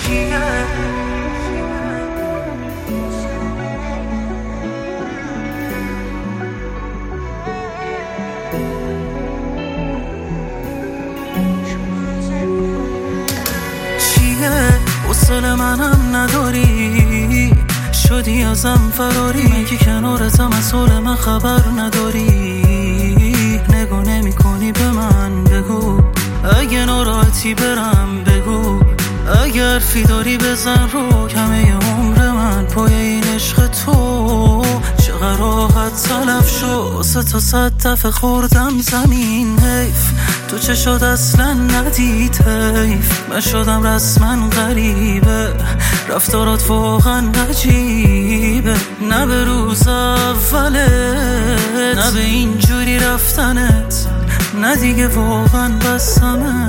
حوصله منم نداری، شدی ازم فراری، من که کنارتم از حال من خبر نداری. نگاه نمی کنی به من، بگو اگه ناراحتی برم، بگو اگر حرفی داری بزن رو. کمه عمر من پای این عشق تو، چقدر راحت تلف شد 300 دفعه خوردم زمین. حیف تو چه شد اصلا ندید، حیف من شدم رسما غریبه، رفتارات واقعا عجیبه. نه به روز اولت، نه به اینجوری رفتنت، نه دیگه واقعا بسمه.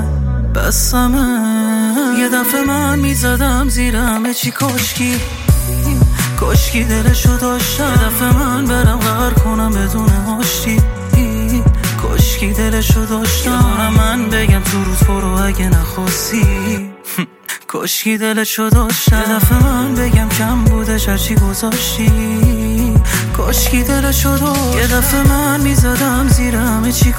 یه دفعه من میزدم زیر همه چی، کاشکی دلشو داشتم. یه دفعه من برم غر کنم بدون آشتی، کاشکی دلشو داشتم. من بگم تو روز برو اگه نخواستی، کاشکی دلشو داشتم. یه دفعه من بگم کم بودش هرچی گذاشتی، کاشکی دلشو داشتم. یه دفعه من میزدم زیر همه چی،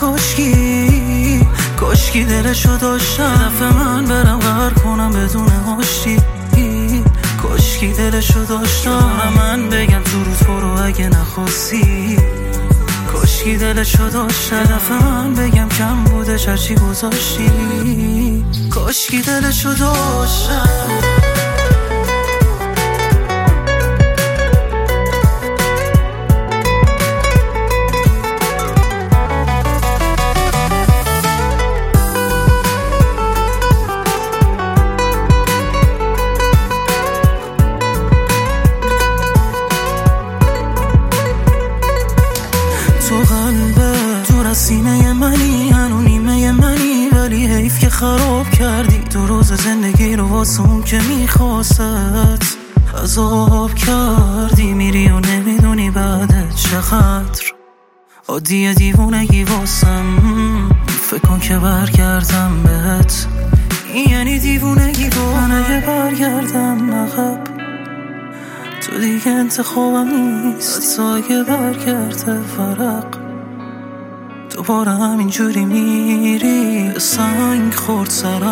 کاشکی دلشو داشتم. یه دفعه من برم غر کنم بدون آشتی، کاشکی دلشو داشتم. من بگم تو روز برو اگه نخواستی، کاشکی دلشو داشتم. یه دفعه من بگم کم بودش هرچی گذاشتی، کاشکی دلشو داشتم. تو قلبه تو رسینه منی، هنو نیمه منی، ولی حیف که خراب کردی. تو روز زندگی رو واسه اون که میخواست عذاب کردی. میری و نمیدونی بعدت چقدر عادیه دیوونگی واسم. فکر کن که برگردم بهت، یعنی دیوونگی با من. اگه برگردم عقب تو دیگه انتخابم نیست، حتی اگه برگرده ورق دوباره همینجوری میری. سنگ خورد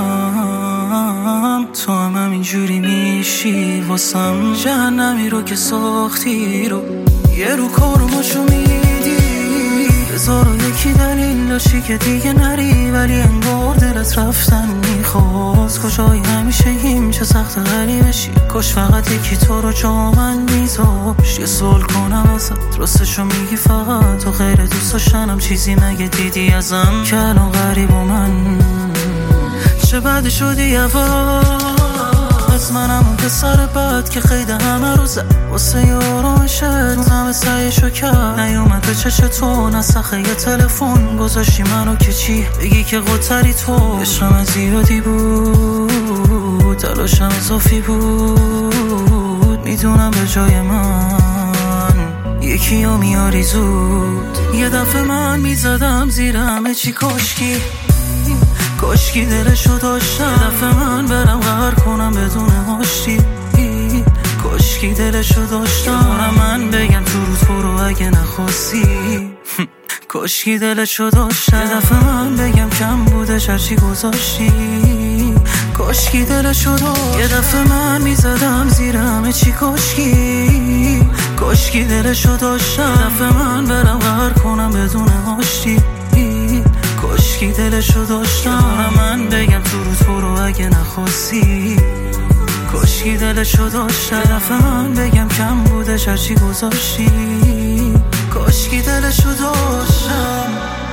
سرم، تو هم همینجوری میشی واسم. جهنمی رو که ساختی رو یه رو کارماشو میدی. 1001 دلیل داشتی که دیگه نری، ولی انگار دلت رفتن میخواست. کجایی همیشگیم چه سخت غریبشی، کاش فقط یکی تو رو جا من میذاشت. یه سوال کنم ازت، راستشو میگی فقط تو غیر دوست داشتنم چیزی مگه دیدی ازم که الان غریب و من چه بد شدی از منم اون پسر بد که خیده همه رو زد واسه یارانشت. اون همه سعیشو کرد نیومد به چش تو، نسخه یه تلفن گذاشتی منو که چی بگی که قطری تو. عشقم زیادی بود، تلاشم اضافی بود، میدونم به جای من یکی رو میاری زود. یه دفعه من میزدم زیر همه چی، کاشکی دلشو داشتم. یه دفعه من برم غر کنم بدون آشتی، کاشکی دلشو داشتم. من بگم تو روز برو اگه نخواستی، کاشکی دلشو داشتم. یه دفعه من بگم کم بودش هرچی گذاشتی، کاشکی دلشو داشتم. یه دفعه من میزدم زیر همه چی، کاشکی دلشو داشتم. یه دفعه من برم غر کنم بدون آشتی، کاشکی دلشو داشتم. من بگم تو روز برو اگه نخواستی، کاشکی دلشو داشتم. یه دفعه من بگم کم بودش هرچی گذاشتی، کاشکی دلشو داشتم.